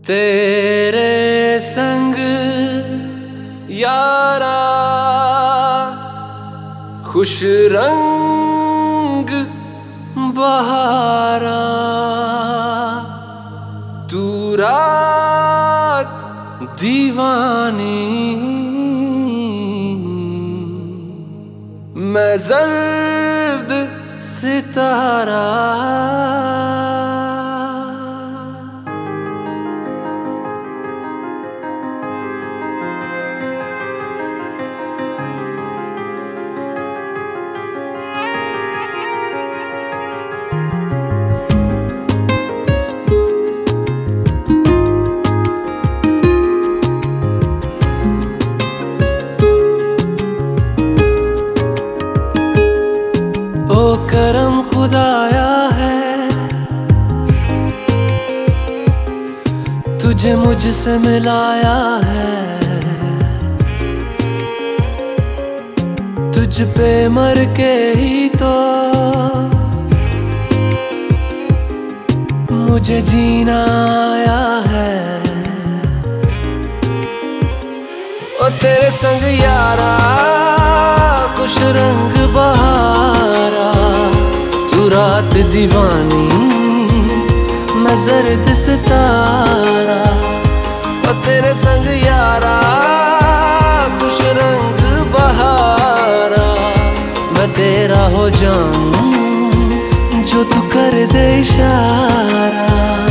तेरे संग यारा खुश रंग बहारा, तू रात दीवानी, मैं जर्द सितारा। ओ करम खुदाया है, तुझे मुझसे मिलाया है। तुझ पे मर के ही तो मुझे जीना आया है। ओ तेरे संग यारा खुश रंग बहारा, तू रात दीवानी, मैं जर्द सितारा। ओ तेरे संग यारा खुश रंग बहारा, मैं तेरा हो जाऊं जो तू कर दे इशारा।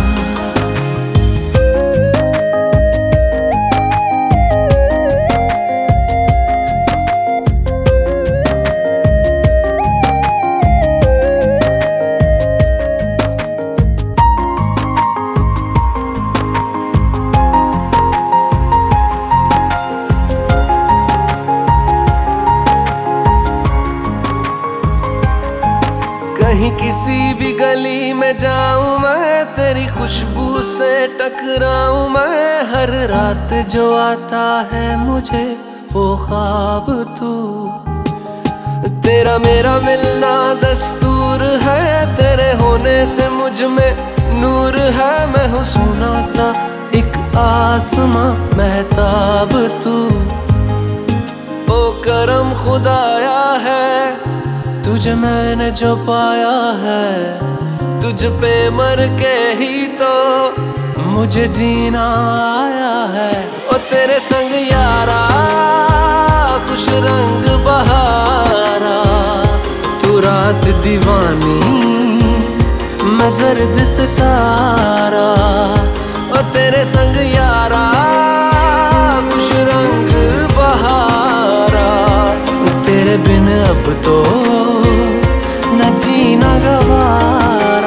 कहीं किसी भी गली में जाऊं मैं, तेरी खुशबू से टकराऊं मैं। हर रात जो आता है मुझे वो ख्वाब तू, तेरा मेरा मिलना दस्तूर है। तेरे होने से मुझ में नूर है, मैं हूँ सोना सा एक आसमां महताब तू। ओ करम खुदाया है, तुझे मैंने जो पाया है। तुझ पे मर के ही तो मुझे जीना आया है। ओ तेरे संग यारा खुश रंग बहारा, तू रात दीवानी, मैं जर्द सितारा। ओ तेरे संग यारा खुश रंग बहारा, तेरे बिन अब तो न जीना गवारा।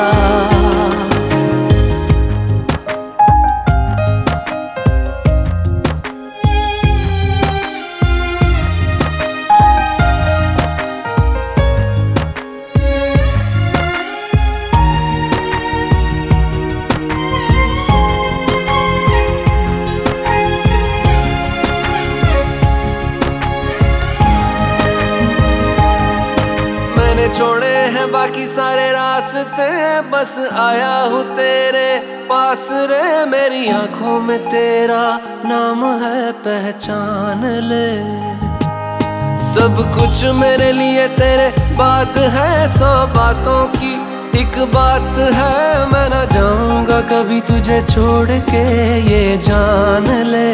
छोड़े हैं बाकी सारे रास्ते, बस आया हूँ तेरे पास रे। मेरी आंखों में तेरा नाम है, पहचान ले। सब कुछ मेरे लिए तेरे बात है, 100 बातों की एक बात है। मैं ना जाऊंगा कभी तुझे छोड़ के, ये जान ले।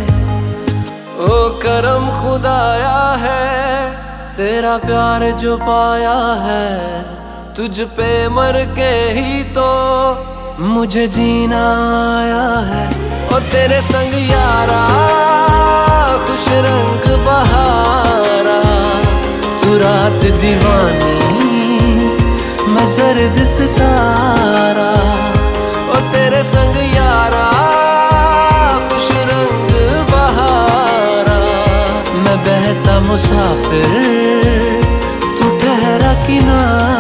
ओ करम खुदाया है, तेरा प्यार जो पाया है। तुझ पे मर के ही तो मुझे जीना आया है। ओ तेरे संग यारा खुश रंग बहारा, तू रात दीवानी, मैं जर्द सितारा। ओ तेरे संग यारा खुश रंग बहारा, मैं बहता मुसाफिर, तू ठहरा किनारा।